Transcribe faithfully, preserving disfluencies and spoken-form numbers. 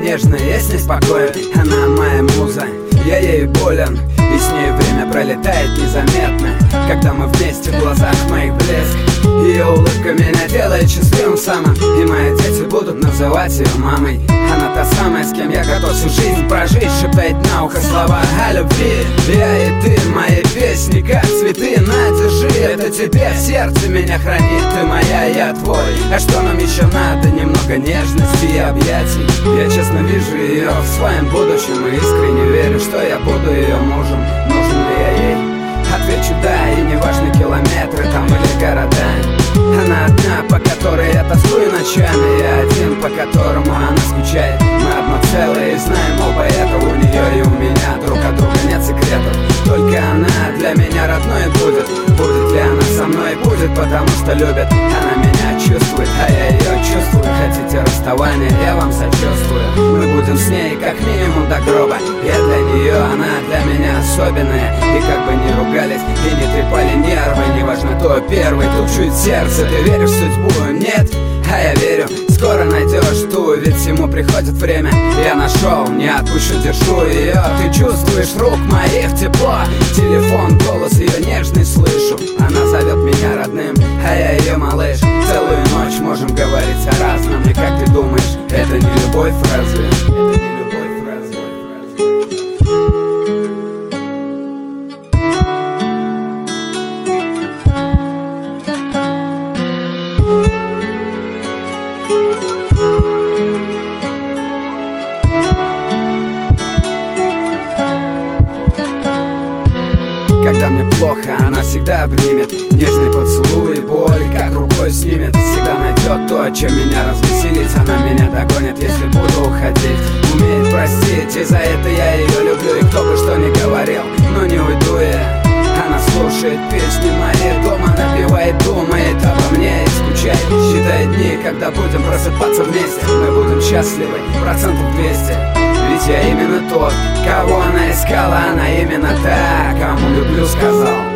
нежная, я с ней спокоен. Она моя муза, я ей болен, и с ней время пролетает незаметно. Когда мы вместе, в глазах моих блеск. Ее улыбка меня делает счастливым самым, и мои дети будут называть ее мамой. Она та самая, с кем я готов всю жизнь прожить, шептать на ухо слова о любви. Я и ты, мои песни, как цветы, на, держи, это тебе в сердце меня хранит. Ты моя, я твой, а что нам еще надо? Немного нежности и объятий. Я честно вижу ее в своем будущем и искренне верю, что я буду ее мужем. Нужен ли я ей? Отвечу да, и не важны километры там или города. Она одна, по которой я тоскую ночами, я один, по которому она скучает. Мы одно целое и знаем оба это, у нее и у меня друг от друга нет секретов. Только она для меня родной будет. Будет ли она со мной? Будет, потому что любит. Она меня чувствует, а я ее чувствую. Хотите расставания? Я вам сочувствую. Мы будем с ней как минимум до гроба. Я для нее, она для меня особенная. И как бы ни ругались, и не трепали нервы, неважно кто первый, тут чует сердце. Ты веришь в судьбу? Нет? А я верю, скоро найдешь ту, ведь всему приходит время. Я нашел, не отпущу, держу ее. Ты чувствуешь рук моих тепло, телефон, голос ее нежный слышу. Она зовет меня родным, а я ее малыш. Целую ночь можем говорить о разном. И как ты думаешь, это не любовь разве? Это не любовь разве? Когда мне плохо, она всегда обнимет. Нежный поцелуй и боль, как рукой снимет. Всегда найдет то, чем меня развеселить. Она меня догонит, если буду уходить. Умеет простить, и за это я ее люблю. И кто бы что ни говорил, но не уйду я. Она слушает песни мои дома, напевает, думает обо мне и скучает. Считает дни, когда будем просыпаться вместе. Мы будем счастливы, процентов двести. Ведь я именно тот, кого она искала. Она именно та, кому люблю сказал.